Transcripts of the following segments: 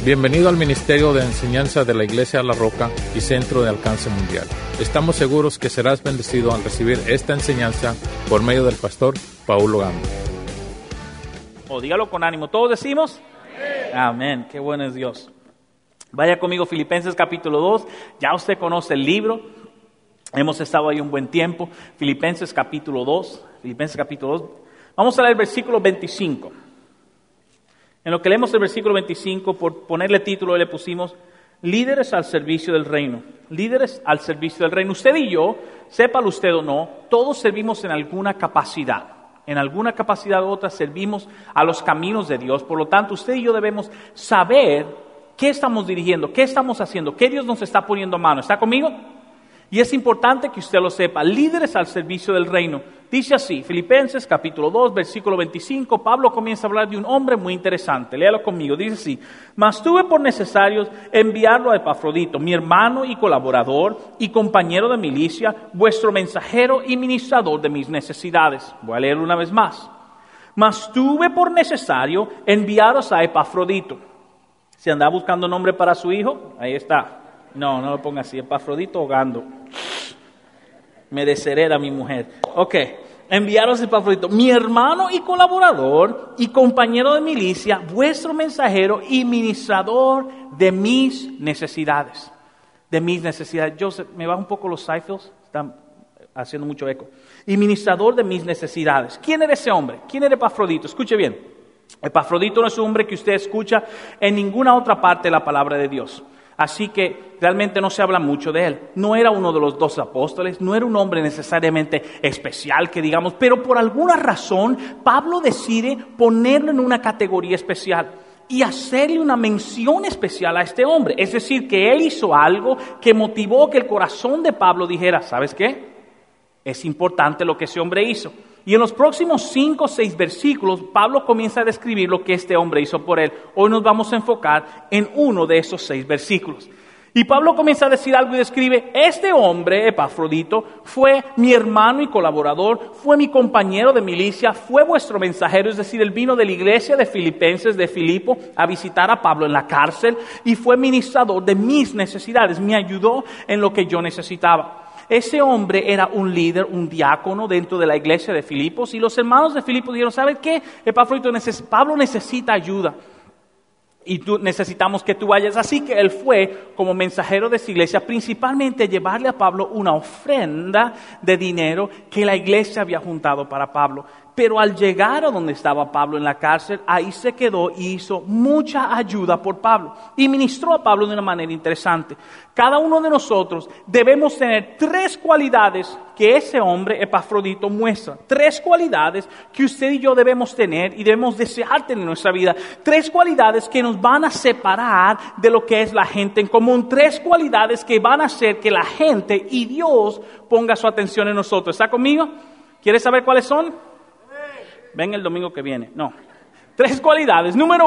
Bienvenido al Ministerio de Enseñanza de la Iglesia La Roca y Centro de Alcance Mundial. Estamos seguros que serás bendecido al recibir esta enseñanza por medio del pastor Paulo Gamba. Dígalo con ánimo. ¿Todos decimos? Amén. Qué bueno es Dios. Vaya conmigo, Filipenses capítulo 2. Ya usted conoce el libro. Hemos estado ahí un buen tiempo. Filipenses capítulo 2. Vamos a leer el versículo 25. En lo que leemos el versículo 25, por ponerle título, le pusimos líderes al servicio del reino. Líderes al servicio del reino. Usted y yo, sépalo usted o no, todos servimos en alguna capacidad. En alguna capacidad u otra servimos a los caminos de Dios. Por lo tanto, usted y yo debemos saber qué estamos dirigiendo, qué estamos haciendo, qué Dios nos está poniendo a mano. ¿Está conmigo? Y es importante que usted lo sepa. Líderes al servicio del reino. Dice así, Filipenses capítulo 2, versículo 25. Pablo comienza a hablar de un hombre muy interesante. Léalo conmigo. Dice así: mas tuve por necesario enviarlo a Epafrodito, mi hermano y colaborador y compañero de milicia, vuestro mensajero y ministrador de mis necesidades. Voy a leerlo una vez más. Mas tuve por necesario enviaros a Epafrodito. Si andaba buscando nombre para su hijo, ahí está. No lo ponga así, Epafrodito ahogando. Me deshereda mi mujer. Ok, enviaros a Epafrodito, mi hermano y colaborador y compañero de milicia, vuestro mensajero y ministrador de mis necesidades. De mis necesidades. Joseph, me baja un poco los Seinfelds, están haciendo mucho eco. Y ministrador de mis necesidades. ¿Quién era ese hombre? ¿Quién era Epafrodito? Escuche bien. Epafrodito no es un hombre que usted escucha en ninguna otra parte de la palabra de Dios. Así que realmente no se habla mucho de él. No era uno de los 12 apóstoles, no era un hombre necesariamente especial, que digamos, pero por alguna razón Pablo decide ponerlo en una categoría especial y hacerle una mención especial a este hombre. Es decir, que él hizo algo que motivó que el corazón de Pablo dijera, ¿sabes qué? Es importante lo que ese hombre hizo. Y en los próximos 5 o 6 versículos, Pablo comienza a describir lo que este hombre hizo por él. Hoy nos vamos a enfocar en uno de esos 6 versículos. Y Pablo comienza a decir algo y describe, este hombre, Epafrodito, fue mi hermano y colaborador, fue mi compañero de milicia, fue vuestro mensajero, es decir, él vino de la iglesia de Filipenses, de Filipo, a visitar a Pablo en la cárcel y fue ministrador de mis necesidades, me ayudó en lo que yo necesitaba. Ese hombre era un líder, un diácono dentro de la iglesia de Filipos y los hermanos de Filipos dijeron, ¿sabes qué? Epafrodito, Pablo necesita ayuda y necesitamos que tú vayas. Así que él fue como mensajero de esa iglesia, principalmente llevarle a Pablo una ofrenda de dinero que la iglesia había juntado para Pablo. Pero al llegar a donde estaba Pablo en la cárcel, ahí se quedó y hizo mucha ayuda por Pablo. Y ministró a Pablo de una manera interesante. Cada uno de nosotros debemos tener 3 cualidades que ese hombre, Epafrodito, muestra. 3 cualidades que usted y yo debemos tener y debemos desear tener en nuestra vida. 3 cualidades que nos van a separar de lo que es la gente en común. 3 cualidades que van a hacer que la gente y Dios ponga su atención en nosotros. ¿Está conmigo? ¿Quieres saber cuáles son? Ven el domingo que viene. No. 3 cualidades. Número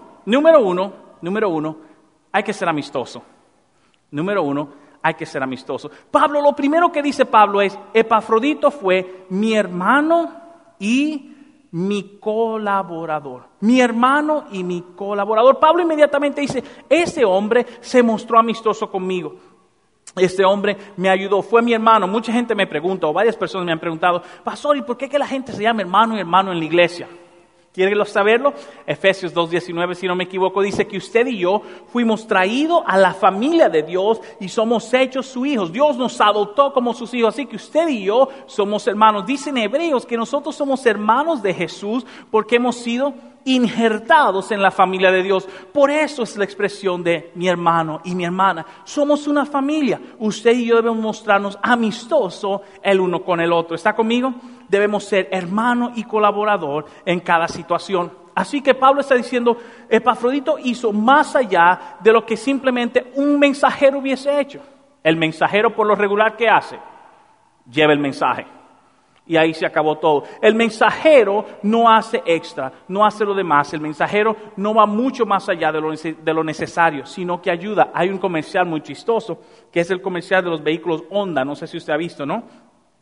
uno, hay que ser amistoso. Hay que ser amistoso. Pablo, lo primero que dice Pablo es, Epafrodito fue mi hermano y mi colaborador. Mi hermano y mi colaborador. Pablo inmediatamente dice, ese hombre se mostró amistoso conmigo. Este hombre me ayudó, fue mi hermano. Mucha gente me pregunta, o varias personas me han preguntado, pastor, ¿y por qué que la gente se llama hermano y hermano en la iglesia? ¿Quieren saberlo? Efesios 2:19, si no me equivoco, dice que usted y yo fuimos traídos a la familia de Dios y somos hechos sus hijos. Dios nos adoptó como sus hijos, así que usted y yo somos hermanos. Dicen Hebreos que nosotros somos hermanos de Jesús porque hemos sido injertados en la familia de Dios. Por eso es la expresión de mi hermano y mi hermana. Somos una familia. Usted y yo debemos mostrarnos amistosos el uno con el otro. ¿Está conmigo? Debemos ser hermano y colaborador en cada situación. Así que Pablo está diciendo, Epafrodito hizo más allá de lo que simplemente un mensajero hubiese hecho. El mensajero por lo regular, ¿qué hace? Lleva el mensaje. Y ahí se acabó todo. El mensajero no hace extra, no hace lo demás. El mensajero no va mucho más allá de lo necesario, sino que ayuda. Hay un comercial muy chistoso, que es el comercial de los vehículos Honda. No sé si usted ha visto, ¿no?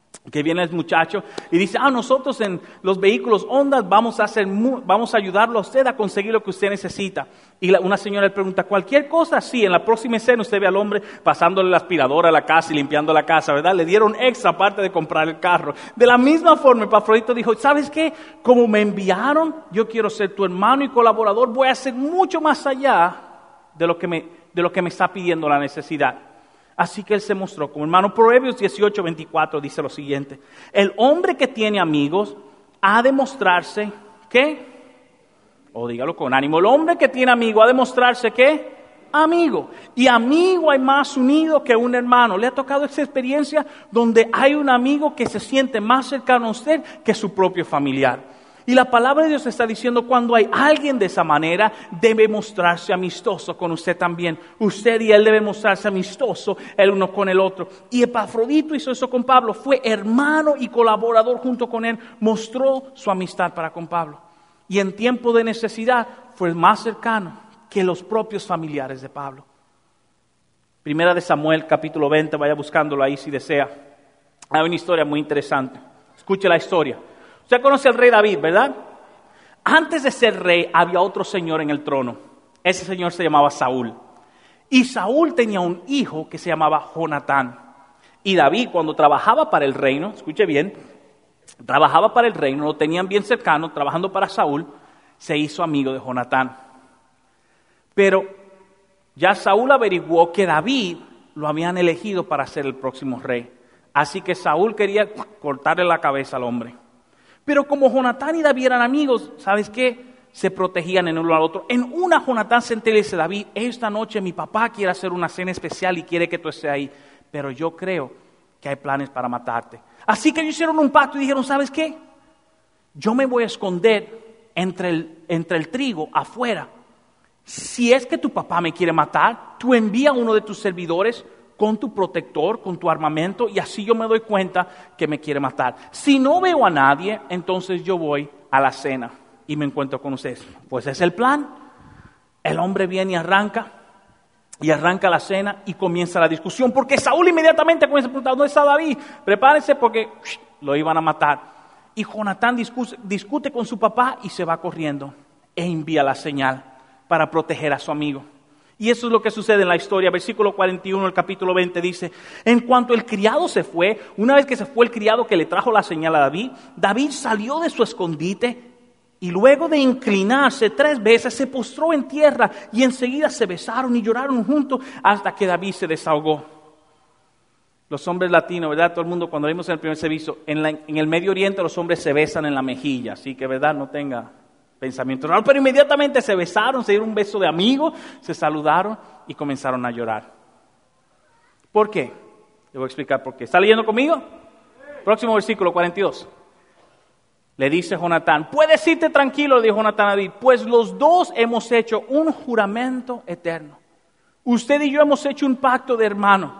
que viene el muchacho y dice, nosotros en los vehículos Honda vamos a ayudarlo a usted a conseguir lo que usted necesita. Y una señora le pregunta, ¿cualquier cosa? Sí, en la próxima escena usted ve al hombre pasándole la aspiradora a la casa y limpiando la casa, ¿verdad? Le dieron extra aparte de comprar el carro. De la misma forma, Epafrodito dijo, ¿sabes qué? Como me enviaron, yo quiero ser tu hermano y colaborador, voy a hacer mucho más allá de lo que me está pidiendo la necesidad. Así que él se mostró como hermano. Proverbios 18:24 dice lo siguiente. El hombre que tiene amigos ha de mostrarse, ¿qué? Dígalo con ánimo. El hombre que tiene amigos ha de mostrarse, ¿qué? Amigo. Y amigo hay más unido que un hermano. ¿Le ha tocado esa experiencia donde hay un amigo que se siente más cercano a usted que su propio familiar? Y la palabra de Dios está diciendo, cuando hay alguien de esa manera, debe mostrarse amistoso con usted también. Usted y él deben mostrarse amistoso el uno con el otro. Y Epafrodito hizo eso con Pablo. Fue hermano y colaborador junto con él. Mostró su amistad para con Pablo. Y en tiempo de necesidad fue más cercano que los propios familiares de Pablo. Primera de Samuel, capítulo 20, vaya buscándolo ahí si desea. Hay una historia muy interesante. Escuche la historia. Usted conoce al rey David, ¿verdad? Antes de ser rey había otro señor en el trono. Ese señor se llamaba Saúl. Y Saúl tenía un hijo que se llamaba Jonatán. Y David, cuando trabajaba para el reino, escuche bien, trabajaba para el reino, lo tenían bien cercano, trabajando para Saúl, se hizo amigo de Jonatán. Pero ya Saúl averiguó que David lo habían elegido para ser el próximo rey. Así que Saúl quería cortarle la cabeza al hombre. Pero como Jonatán y David eran amigos, ¿sabes qué? Se protegían en uno al otro. En una, Jonatán se entera y dice, David, esta noche mi papá quiere hacer una cena especial y quiere que tú estés ahí. Pero yo creo que hay planes para matarte. Así que ellos hicieron un pacto y dijeron, ¿sabes qué? Yo me voy a esconder entre el trigo afuera. Si es que tu papá me quiere matar, tú envía a uno de tus servidores con tu protector, con tu armamento, y así yo me doy cuenta que me quiere matar. Si no veo a nadie, entonces yo voy a la cena y me encuentro con ustedes. Pues es el plan. El hombre viene y arranca la cena y comienza la discusión, porque Saúl inmediatamente comienza a preguntar, ¿dónde está David? Prepárense porque lo iban a matar. Y Jonatán discute con su papá y se va corriendo e envía la señal para proteger a su amigo. Y eso es lo que sucede en la historia. Versículo 41 del capítulo 20 dice, en cuanto el criado se fue, una vez que se fue el criado que le trajo la señal a David, David salió de su escondite y luego de inclinarse 3 veces se postró en tierra y enseguida se besaron y lloraron juntos hasta que David se desahogó. Los hombres latinos, ¿verdad? Todo el mundo cuando vimos en el primer servicio, en el Medio Oriente los hombres se besan en la mejilla, así que, ¿verdad? No tenga pensamiento raro, pero inmediatamente se besaron, se dieron un beso de amigo, se saludaron y comenzaron a llorar. ¿Por qué? Le voy a explicar por qué. ¿Está leyendo conmigo? Próximo versículo 42. Le dice Jonatán, puedes irte tranquilo, le dijo Jonatán a David, pues los dos hemos hecho un juramento eterno. Usted y yo hemos hecho un pacto de hermano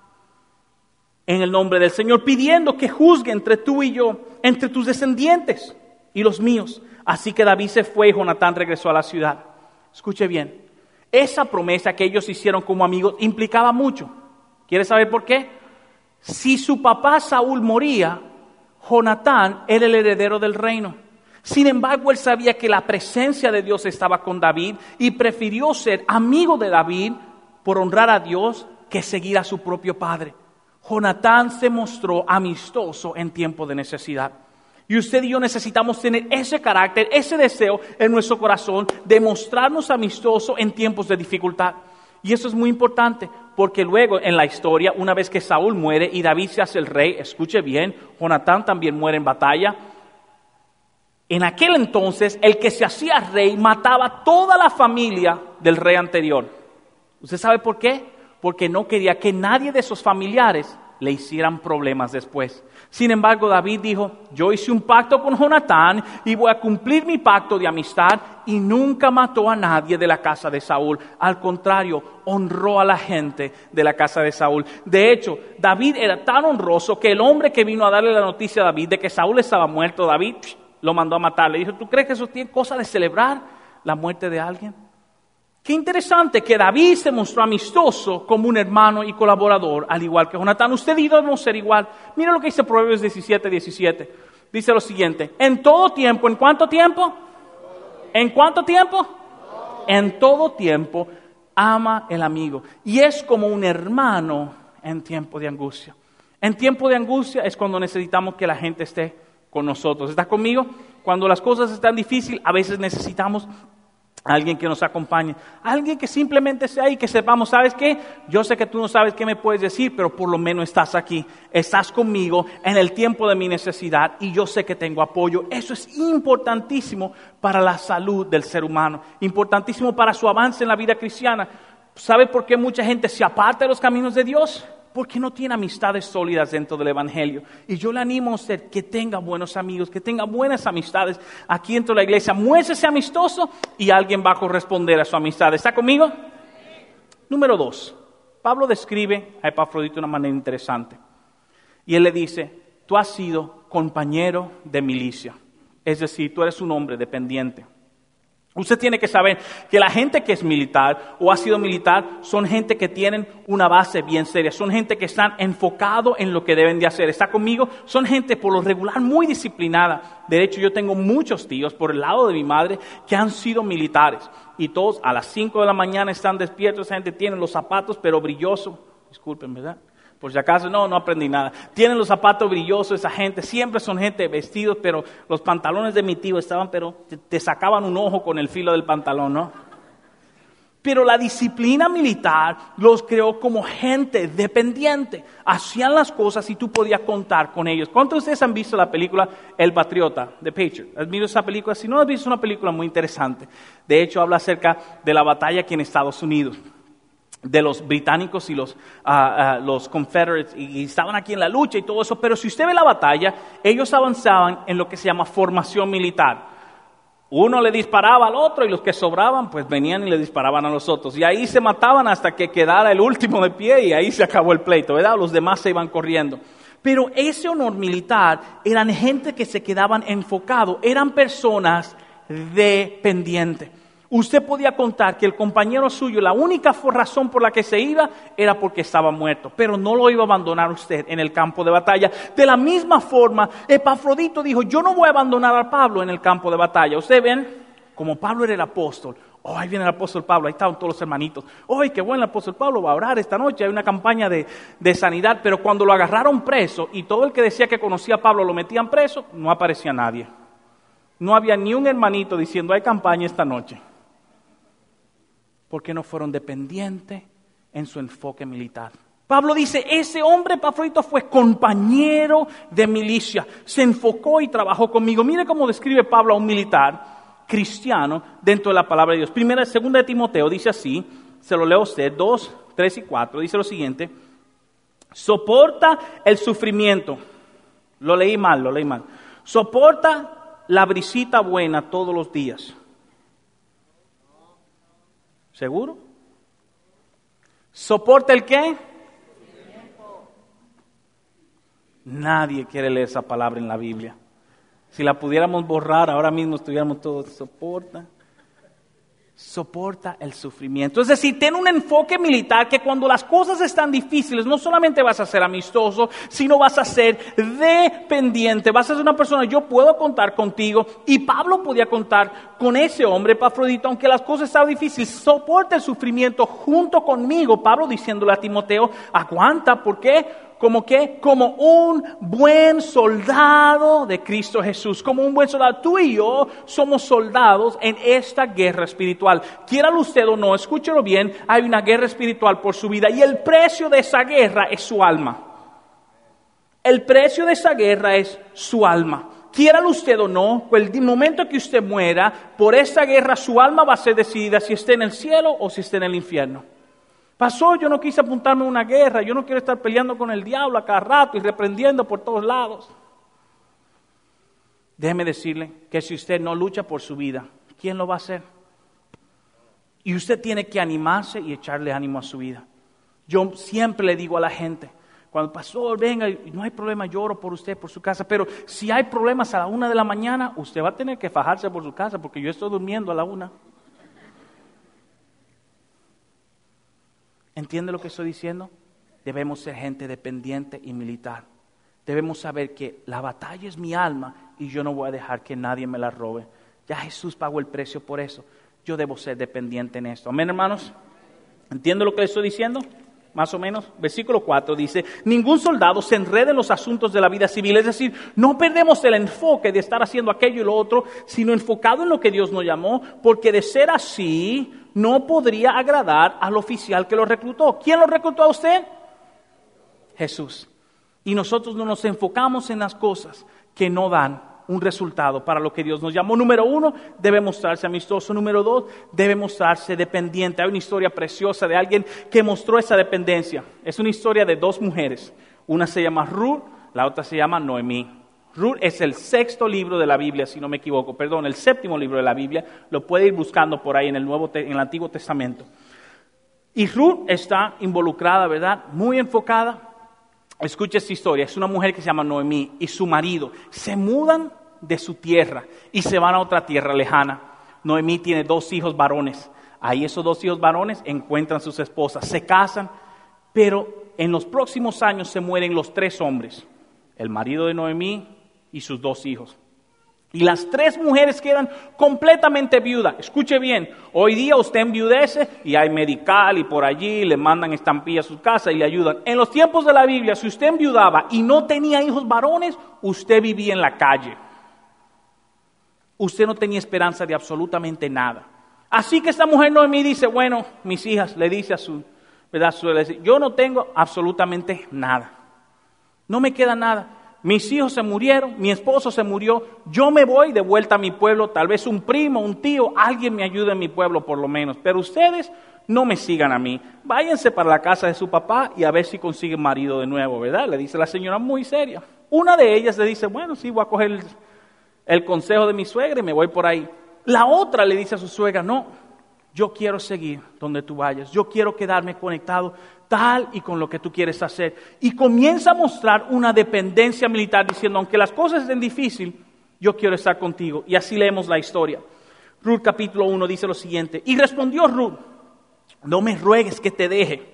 en el nombre del Señor, pidiendo que juzgue entre tú y yo, entre tus descendientes y los míos. Así que David se fue y Jonatán regresó a la ciudad. Escuche bien, esa promesa que ellos hicieron como amigos implicaba mucho. ¿Quiere saber por qué? Si su papá Saúl moría, Jonatán era el heredero del reino. Sin embargo, él sabía que la presencia de Dios estaba con David y prefirió ser amigo de David por honrar a Dios que seguir a su propio padre. Jonatán se mostró amistoso en tiempo de necesidad. Y usted y yo necesitamos tener ese carácter, ese deseo en nuestro corazón de mostrarnos amistosos en tiempos de dificultad. Y eso es muy importante, porque luego en la historia, una vez que Saúl muere y David se hace el rey, escuche bien, Jonatán también muere en batalla. En aquel entonces, el que se hacía rey mataba toda la familia del rey anterior. ¿Usted sabe por qué? Porque no quería que nadie de esos familiares le hicieran problemas después. Sin embargo, David dijo, yo hice un pacto con Jonatán y voy a cumplir mi pacto de amistad, y nunca mató a nadie de la casa de Saúl. Al contrario, honró a la gente de la casa de Saúl. De hecho, David era tan honroso que el hombre que vino a darle la noticia a David de que Saúl estaba muerto, David lo mandó a matar. Le dijo, ¿tú crees que eso tiene cosa de celebrar la muerte de alguien? Qué interesante que David se mostró amistoso como un hermano y colaborador, al igual que Jonatán. Usted y yo debemos ser igual. Mira lo que dice Proverbios 17:17. Dice lo siguiente: en todo tiempo, ¿en cuánto tiempo? ¿En cuánto tiempo? En todo tiempo ama el amigo. Y es como un hermano en tiempo de angustia. En tiempo de angustia es cuando necesitamos que la gente esté con nosotros. ¿Está conmigo? Cuando las cosas están difíciles, a veces necesitamos alguien que nos acompañe, alguien que simplemente sea ahí, que sepamos, ¿sabes qué? Yo sé que tú no sabes qué me puedes decir, pero por lo menos estás aquí, estás conmigo en el tiempo de mi necesidad y yo sé que tengo apoyo. Eso es importantísimo para la salud del ser humano, importantísimo para su avance en la vida cristiana. ¿Sabe por qué mucha gente se aparta de los caminos de Dios? Porque no tiene amistades sólidas dentro del Evangelio. Y yo le animo a usted que tenga buenos amigos, que tenga buenas amistades aquí dentro de la iglesia. Muéstrese amistoso y alguien va a corresponder a su amistad. ¿Está conmigo? Número 2. Pablo describe a Epafrodito de una manera interesante. Y él le dice: tú has sido compañero de milicia. Es decir, tú eres un hombre dependiente. Usted tiene que saber que la gente que es militar o ha sido militar son gente que tienen una base bien seria, son gente que están enfocados en lo que deben de hacer. ¿Está conmigo? Son gente por lo regular muy disciplinada. De hecho, yo tengo muchos tíos por el lado de mi madre que han sido militares y todos a las 5 de la mañana están despiertos. Esa gente tiene los zapatos pero brillosos. Disculpen, ¿verdad? Por si acaso, no aprendí nada. Tienen los zapatos brillosos, esa gente, siempre son gente vestidos, pero los pantalones de mi tío estaban, pero te sacaban un ojo con el filo del pantalón, ¿no? Pero la disciplina militar los creó como gente dependiente. Hacían las cosas y tú podías contar con ellos. ¿Cuántos de ustedes han visto la película El Patriota, The Patriot? ¿Has visto esa película? Si no has visto, es una película muy interesante. De hecho, habla acerca de la batalla aquí en Estados Unidos, de los británicos y los Confederates, y estaban aquí en la lucha y todo eso. Pero si usted ve la batalla, ellos avanzaban en lo que se llama formación militar. Uno le disparaba al otro y los que sobraban pues venían y le disparaban a los otros. Y ahí se mataban hasta que quedara el último de pie y ahí se acabó el pleito, ¿verdad? Los demás se iban corriendo. Pero ese honor militar eran gente que se quedaban enfocados, eran personas dependientes. Usted podía contar que el compañero suyo, la única razón por la que se iba era porque estaba muerto, pero no lo iba a abandonar usted en el campo de batalla. De la misma forma, Epafrodito dijo: yo no voy a abandonar a Pablo en el campo de batalla. Ustedes ven, como Pablo era el apóstol, ahí viene el apóstol Pablo, ahí estaban todos los hermanitos. Qué bueno, el apóstol Pablo va a orar esta noche, hay una campaña de sanidad. Pero cuando lo agarraron preso y todo el que decía que conocía a Pablo lo metían preso, no aparecía nadie. No había ni un hermanito diciendo: hay campaña esta noche. Porque no fueron dependientes en su enfoque militar. Pablo dice: ese hombre, Epafrodito, fue compañero de milicia, se enfocó y trabajó conmigo. Mire cómo describe Pablo a un militar cristiano dentro de la palabra de Dios. Segunda de Timoteo dice así, se lo leo a usted, 2, 3 y 4, dice lo siguiente: soporta el sufrimiento. Lo leí mal. Soporta la brisita buena todos los días. ¿Seguro? ¿Soporta el qué? Nadie quiere leer esa palabra en la Biblia. Si la pudiéramos borrar, ahora mismo estuviéramos todos: soporta el sufrimiento. Es decir, ten un enfoque militar que cuando las cosas están difíciles, no solamente vas a ser amistoso, sino vas a ser dependiente. Vas a ser una persona: yo puedo contar contigo. Y Pablo podía contar con ese hombre, Epafrodito, aunque las cosas estaban difíciles. Soporta el sufrimiento junto conmigo. Pablo diciéndole a Timoteo: aguanta. ¿Por qué? ¿Cómo qué? Como un buen soldado de Cristo Jesús. Como un buen soldado. Tú y yo somos soldados en esta guerra espiritual. Quiéralo usted o no, escúchelo bien, hay una guerra espiritual por su vida. Y el precio de esa guerra es su alma. El precio de esa guerra es su alma. Quiéralo usted o no, el momento que usted muera, por esta guerra su alma va a ser decidida si está en el cielo o si está en el infierno. Pastor, yo no quise apuntarme a una guerra, yo no quiero estar peleando con el diablo a cada rato y reprendiendo por todos lados. Déjeme decirle que si usted no lucha por su vida, ¿quién lo va a hacer? Y usted tiene que animarse y echarle ánimo a su vida. Yo siempre le digo a la gente: cuando pastor, venga, no hay problema, yo oro por usted, por su casa, pero si hay problemas a la 1 de la mañana, usted va a tener que fajarse por su casa porque yo estoy durmiendo a la 1. ¿Entiende lo que estoy diciendo? Debemos ser gente dependiente y militar. Debemos saber que la batalla es mi alma y yo no voy a dejar que nadie me la robe. Ya Jesús pagó el precio por eso. Yo debo ser dependiente en esto. Amén, hermanos. ¿Entiende lo que le estoy diciendo? Más o menos. Versículo 4 dice, ningún soldado se enrede en los asuntos de la vida civil. Es decir, no perdemos el enfoque de estar haciendo aquello y lo otro, sino enfocado en lo que Dios nos llamó, porque de ser así, no podría agradar al oficial que lo reclutó. ¿Quién lo reclutó a usted? Jesús. Y nosotros no nos enfocamos en las cosas que no dan un resultado para lo que Dios nos llamó. Número 1, debe mostrarse amistoso. Número 2, debe mostrarse dependiente. Hay una historia preciosa de alguien que mostró esa dependencia. Es una historia de 2 mujeres. Una se llama Ruth, la otra se llama Noemí. Ruth es el 6º libro de la Biblia, si no me equivoco. Perdón, el 7º libro de la Biblia. Lo puede ir buscando por ahí en el Antiguo Testamento. Y Ruth está involucrada, ¿verdad? Muy enfocada. Escucha esta historia. Es una mujer que se llama Noemí y su marido se mudan de su tierra y se van a otra tierra lejana. Noemí tiene 2 hijos varones. Ahí esos 2 hijos varones encuentran sus esposas, se casan, pero en los próximos años se mueren los 3 hombres, el marido de Noemí y sus 2 hijos. Y las 3 mujeres quedan completamente viudas. Escuche bien, hoy día usted enviudece y hay medical y por allí le mandan estampillas a su casa y le ayudan. En los tiempos de la Biblia, si usted enviudaba y no tenía hijos varones, usted vivía en la calle. Usted no tenía esperanza de absolutamente nada. Así que esta mujer Noemí dice, bueno, mis hijas, le dice a su, ¿verdad? Yo no tengo absolutamente nada. No me queda nada. Mis hijos se murieron, mi esposo se murió, yo me voy de vuelta a mi pueblo, tal vez un primo, un tío, alguien me ayude en mi pueblo por lo menos, pero ustedes no me sigan a mí, váyanse para la casa de su papá y a ver si consiguen marido de nuevo, ¿verdad? Le dice la señora muy seria. Una de ellas le dice, bueno, sí, voy a coger el consejo de mi suegra y me voy por ahí. La otra le dice a su suegra, no, yo quiero seguir donde tú vayas, yo quiero quedarme conectado tal y con lo que tú quieres hacer. Y comienza a mostrar una dependencia militar diciendo, aunque las cosas estén difíciles, yo quiero estar contigo. Y así leemos la historia. Ruth capítulo 1 dice lo siguiente, y respondió Ruth, no me ruegues que te deje,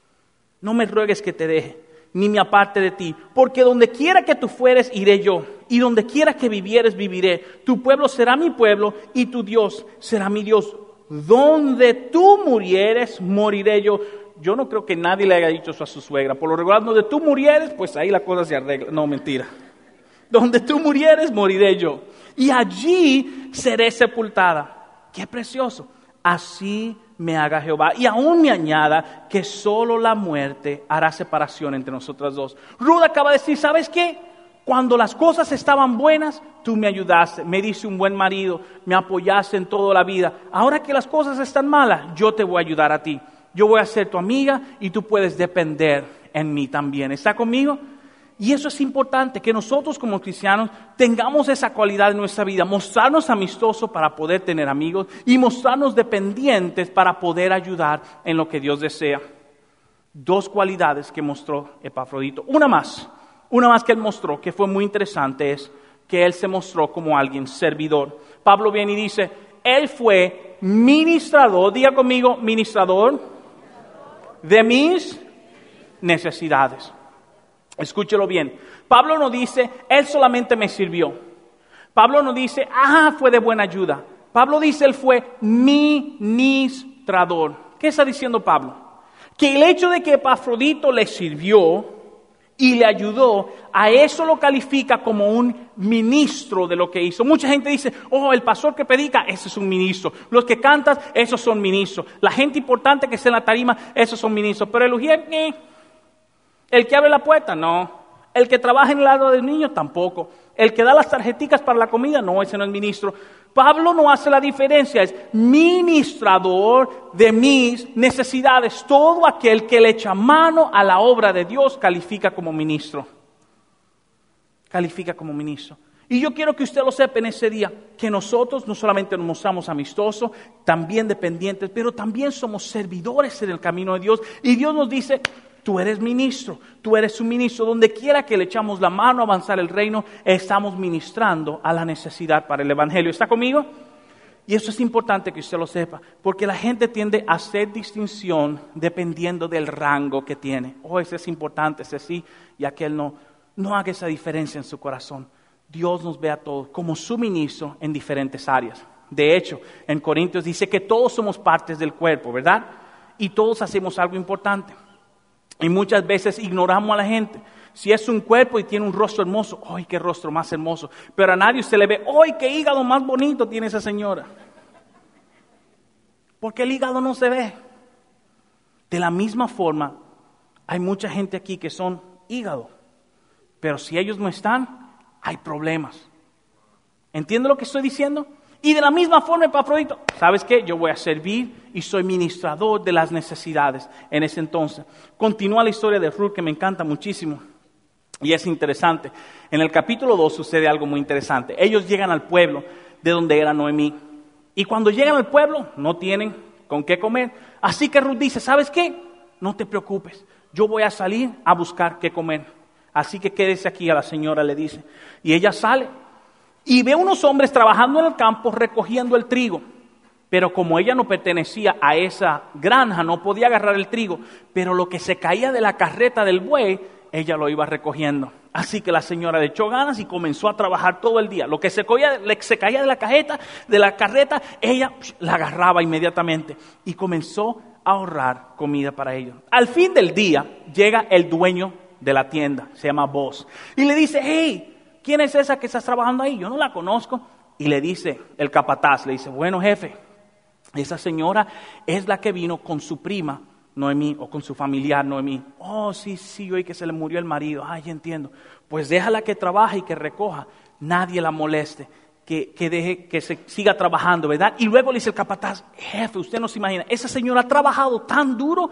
ni me aparte de ti, porque donde quiera que tú fueres, iré yo, y donde quiera que vivieres, viviré. Tu pueblo será mi pueblo, y tu Dios será mi Dios. Donde tú murieres, moriré yo. Yo no creo que nadie le haya dicho eso a su suegra. Por lo regular, donde tú murieres, pues ahí la cosa se arregla. No, mentira. Donde tú murieres, moriré yo. Y allí seré sepultada. ¡Qué precioso! Así me haga Jehová. Y aún me añada que solo la muerte hará separación entre nosotras dos. Ruth acaba de decir, ¿sabes qué? Cuando las cosas estaban buenas, tú me ayudaste, me diste un buen marido, me apoyaste en toda la vida. Ahora que las cosas están malas, yo te voy a ayudar a ti. Yo voy a ser tu amiga y tú puedes depender en mí también. ¿Está conmigo? Y eso es importante, que nosotros como cristianos tengamos esa cualidad en nuestra vida. Mostrarnos amistosos para poder tener amigos y mostrarnos dependientes para poder ayudar en lo que Dios desea. 2 cualidades que mostró Epafrodito. Una más que él mostró, que fue muy interesante, es que él se mostró como alguien servidor. Pablo viene y dice, él fue ministrador, diga conmigo, ministrador de mis necesidades. Escúchelo bien. Pablo no dice, él solamente me sirvió. Pablo no dice, fue de buena ayuda. Pablo dice, él fue ministrador. ¿Qué está diciendo Pablo? Que el hecho de que Epafrodito le sirvió y le ayudó, a eso lo califica como un ministro de lo que hizo. Mucha gente dice, el pastor que predica, ese es un ministro. Los que cantan, esos son ministros. La gente importante que está en la tarima, esos son ministros. Pero el ujier, el que abre la puerta, no. El que trabaja en el lado del niño, tampoco. El que da las tarjeticas para la comida, no, ese no es ministro. Pablo no hace la diferencia, es ministrador de mis necesidades. Todo aquel que le echa mano a la obra de Dios califica como ministro. Califica como ministro. Y yo quiero que usted lo sepa en ese día, que nosotros no solamente nos mostramos amistosos, también dependientes, pero también somos servidores en el camino de Dios. Y Dios nos dice, tú eres ministro, tú eres un ministro. Donde quiera que le echamos la mano a avanzar el reino, estamos ministrando a la necesidad para el evangelio. ¿Está conmigo? Y eso es importante que usted lo sepa, porque la gente tiende a hacer distinción dependiendo del rango que tiene. Oh, ese es importante, ese sí y aquel no. No haga esa diferencia en su corazón. Dios nos ve a todos como su ministro en diferentes áreas. De hecho, en Corintios dice que todos somos partes del cuerpo, ¿verdad? Y todos hacemos algo importante. Y muchas veces ignoramos a la gente. Si es un cuerpo y tiene un rostro hermoso, ¡ay, qué rostro más hermoso! Pero a nadie usted le ve, ¡ay, qué hígado más bonito tiene esa señora! Porque el hígado no se ve. De la misma forma, hay mucha gente aquí que son hígado. Pero si ellos no están, hay problemas. ¿Entiende lo que estoy diciendo? Y de la misma forma, Epafrodito, ¿sabes qué? Yo voy a servir y soy ministrador de las necesidades en ese entonces. Continúa la historia de Ruth, que me encanta muchísimo. Y es interesante. En el capítulo 2 sucede algo muy interesante. Ellos llegan al pueblo de donde era Noemí. Y cuando llegan al pueblo, no tienen con qué comer. Así que Ruth dice, ¿sabes qué? No te preocupes. Yo voy a salir a buscar qué comer. Así que quédese aquí, a la señora le dice. Y ella sale y ve unos hombres trabajando en el campo recogiendo el trigo. Pero como ella no pertenecía a esa granja, no podía agarrar el trigo. Pero lo que se caía de la carreta del buey, ella lo iba recogiendo. Así que la señora le echó ganas y comenzó a trabajar todo el día. Lo que se caía de la carreta, ella la agarraba inmediatamente y comenzó a ahorrar comida para ellos. Al fin del día llega el dueño de la tienda, se llama Boaz, y le dice, hey, ¿quién es esa que estás trabajando ahí? Yo no la conozco. Y le dice el capataz, le dice, bueno, jefe, esa señora es la que vino con su prima Noemí, o con su familiar Noemí. Oh, sí, oí que se le murió el marido. Ay, ya entiendo. Pues déjala que trabaje y que recoja. Nadie la moleste. Que deje que se siga trabajando, ¿verdad? Y luego le dice el capataz, jefe, usted no se imagina, esa señora ha trabajado tan duro,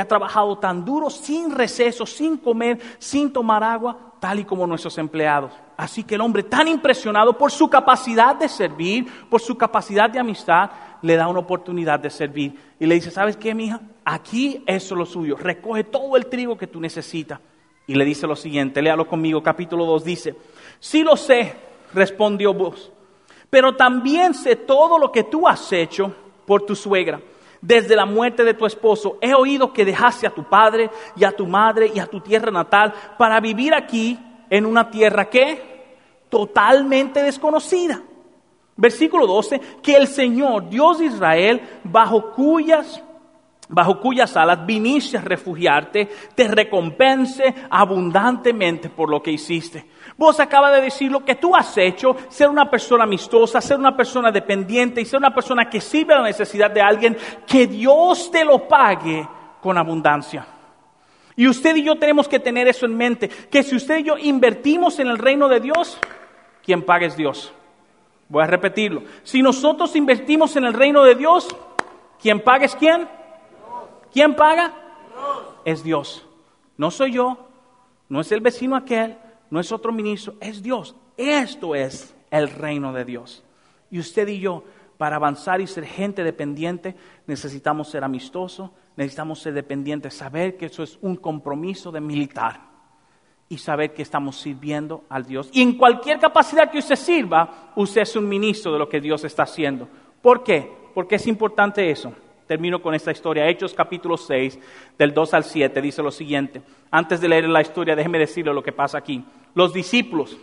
sin receso, sin comer, sin tomar agua, tal y como nuestros empleados. Así que el hombre, tan impresionado por su capacidad de servir, por su capacidad de amistad, le da una oportunidad de servir. Y le dice, ¿sabes qué, mija? Aquí eso es lo suyo, recoge todo el trigo que tú necesitas. Y le dice lo siguiente, léalo conmigo, capítulo 2, dice, sí lo sé, respondió Boaz, pero también sé todo lo que tú has hecho por tu suegra. Desde la muerte de tu esposo, he oído que dejaste a tu padre y a tu madre y a tu tierra natal para vivir aquí en una tierra que totalmente desconocida. Versículo 12, que el Señor, Dios de Israel, bajo cuyas alas viniste a refugiarte, te recompense abundantemente por lo que hiciste. Vos acaba de decir lo que tú has hecho, ser una persona amistosa, ser una persona dependiente y ser una persona que sirve a la necesidad de alguien, que Dios te lo pague con abundancia. Y usted y yo tenemos que tener eso en mente, que si usted y yo invertimos en el reino de Dios, quien paga es Dios. Voy a repetirlo. Si nosotros invertimos en el reino de Dios, quien paga es ¿quién? ¿Quién paga? Dios. Es Dios. No soy yo, no es el vecino aquel, no es otro ministro, es Dios. Esto es el reino de Dios. Y usted y yo, para avanzar y ser gente dependiente, necesitamos ser amistosos, necesitamos ser dependientes, saber que eso es un compromiso de militar y saber que estamos sirviendo al Dios. Y en cualquier capacidad que usted sirva, usted es un ministro de lo que Dios está haciendo. ¿Por qué? Porque es importante eso. Termino con esta historia. Hechos capítulo 6, del 2 al 7, dice lo siguiente. Antes de leer la historia, déjeme decirle lo que pasa aquí. Los discípulos,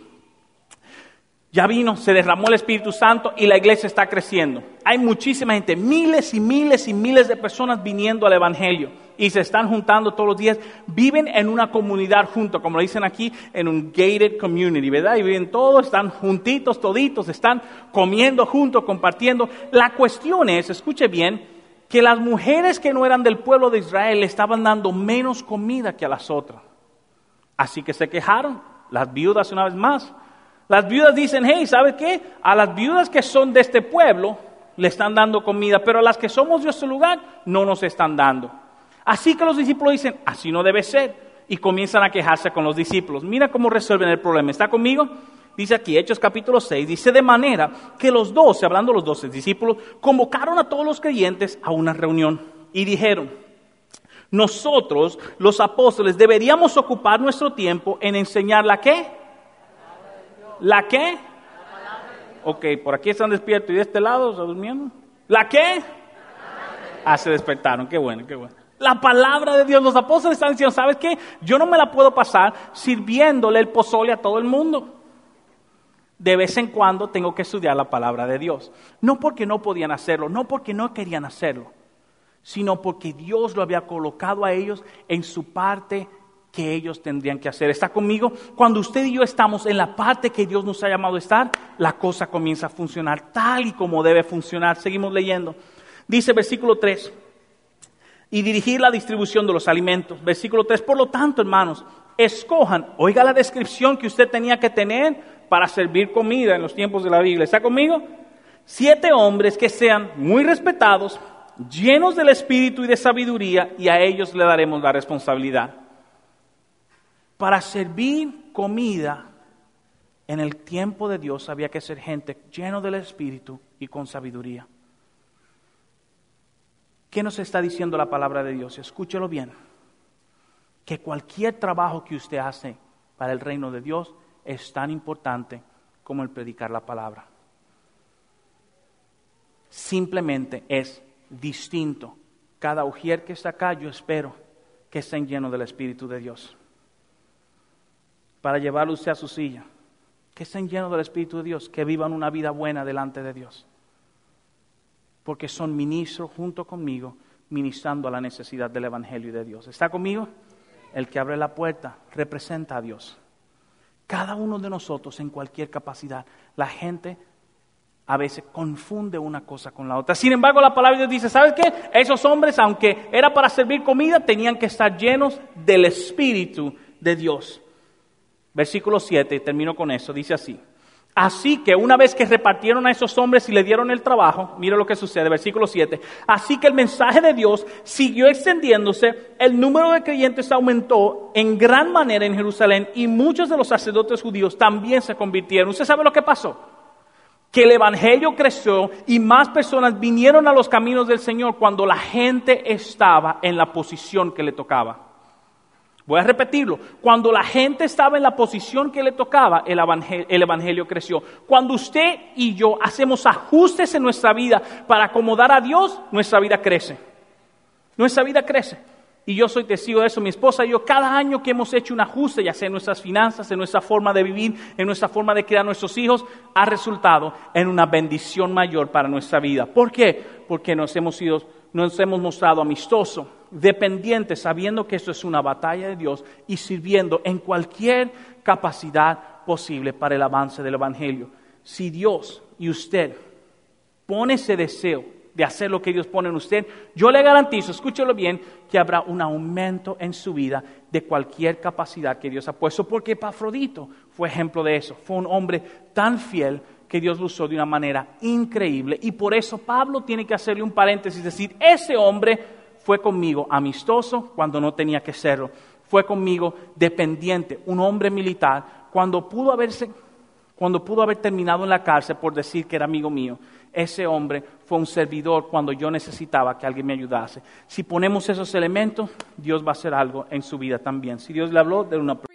ya vino, se derramó el Espíritu Santo y la iglesia está creciendo. Hay muchísima gente, miles y miles y miles de personas viniendo al Evangelio. Y se están juntando todos los días. Viven en una comunidad junto, como lo dicen aquí, en un gated community, ¿verdad? Y viven todos, están juntitos, toditos, están comiendo juntos, compartiendo. La cuestión es, escuche bien, que las mujeres que no eran del pueblo de Israel le estaban dando menos comida que a las otras. Así que se quejaron, las viudas una vez más. Las viudas dicen, hey, ¿sabe qué? A las viudas que son de este pueblo le están dando comida, pero a las que somos de este lugar no nos están dando. Así que los discípulos dicen, así no debe ser. Y comienzan a quejarse con los discípulos. Mira cómo resuelven el problema. ¿Está conmigo? Dice aquí, Hechos capítulo 6, dice de manera que los 12, hablando de los 12 discípulos, convocaron a todos los creyentes a una reunión y dijeron, nosotros, los apóstoles, deberíamos ocupar nuestro tiempo en enseñar ¿la qué? ¿La qué? Ok, por aquí están despiertos y de este lado están durmiendo. ¿La qué? Se despertaron, qué bueno, qué bueno. La palabra de Dios, los apóstoles están diciendo, ¿sabes qué? Yo no me la puedo pasar sirviéndole el pozole a todo el mundo. De vez en cuando tengo que estudiar la palabra de Dios. No porque no podían hacerlo, no porque no querían hacerlo, sino porque Dios lo había colocado a ellos en su parte que ellos tendrían que hacer. ¿Está conmigo? Cuando usted y yo estamos en la parte que Dios nos ha llamado a estar, la cosa comienza a funcionar tal y como debe funcionar. Seguimos leyendo. Dice versículo 3, y dirigir la distribución de los alimentos. Versículo 3, por lo tanto, hermanos, escojan, oiga la descripción que usted tenía que tener para servir comida en los tiempos de la Biblia. ¿Está conmigo? 7 hombres que sean muy respetados, llenos del Espíritu y de sabiduría, y a ellos le daremos la responsabilidad. Para servir comida en el tiempo de Dios había que ser gente lleno del Espíritu y con sabiduría. ¿Qué nos está diciendo la palabra de Dios? Escúchelo bien. Que cualquier trabajo que usted hace para el reino de Dios es tan importante como el predicar la palabra. Simplemente es distinto. Cada ujier que está acá, yo espero que estén llenos del Espíritu de Dios. Para llevarlo usted a su silla, que estén llenos del Espíritu de Dios, que vivan una vida buena delante de Dios. Porque son ministros junto conmigo, ministrando a la necesidad del Evangelio de Dios. ¿Está conmigo? El que abre la puerta representa a Dios. Cada uno de nosotros en cualquier capacidad, la gente a veces confunde una cosa con la otra. Sin embargo, la palabra de Dios dice, ¿sabes qué? Esos hombres, aunque era para servir comida, tenían que estar llenos del Espíritu de Dios. Versículo 7, termino con eso, dice así. Así que una vez que repartieron a esos hombres y le dieron el trabajo, mira lo que sucede, versículo 7. Así que el mensaje de Dios siguió extendiéndose, el número de creyentes aumentó en gran manera en Jerusalén y muchos de los sacerdotes judíos también se convirtieron. ¿Usted sabe lo que pasó? Que el evangelio creció y más personas vinieron a los caminos del Señor cuando la gente estaba en la posición que le tocaba. Voy a repetirlo. Cuando la gente estaba en la posición que le tocaba, el evangelio creció. Cuando usted y yo hacemos ajustes en nuestra vida para acomodar a Dios, nuestra vida crece. Nuestra vida crece. Y yo soy testigo de eso. Mi esposa y yo, cada año que hemos hecho un ajuste, ya sea en nuestras finanzas, en nuestra forma de vivir, en nuestra forma de criar a nuestros hijos, ha resultado en una bendición mayor para nuestra vida. ¿Por qué? Porque nos hemos mostrado amistosos, dependientes, sabiendo que esto es una batalla de Dios y sirviendo en cualquier capacidad posible para el avance del Evangelio. Si Dios y usted pone ese deseo de hacer lo que Dios pone en usted, yo le garantizo, escúchelo bien, que habrá un aumento en su vida de cualquier capacidad que Dios ha puesto, porque Epafrodito fue ejemplo de eso. Fue un hombre tan fiel que Dios lo usó de una manera increíble, y por eso Pablo tiene que hacerle un paréntesis, decir, ese hombre fue conmigo amistoso cuando no tenía que serlo, fue conmigo dependiente, un hombre militar, cuando pudo haber terminado en la cárcel por decir que era amigo mío. Ese hombre fue un servidor cuando yo necesitaba que alguien me ayudase. Si ponemos esos elementos, Dios va a hacer algo en su vida también. Si Dios le habló, de una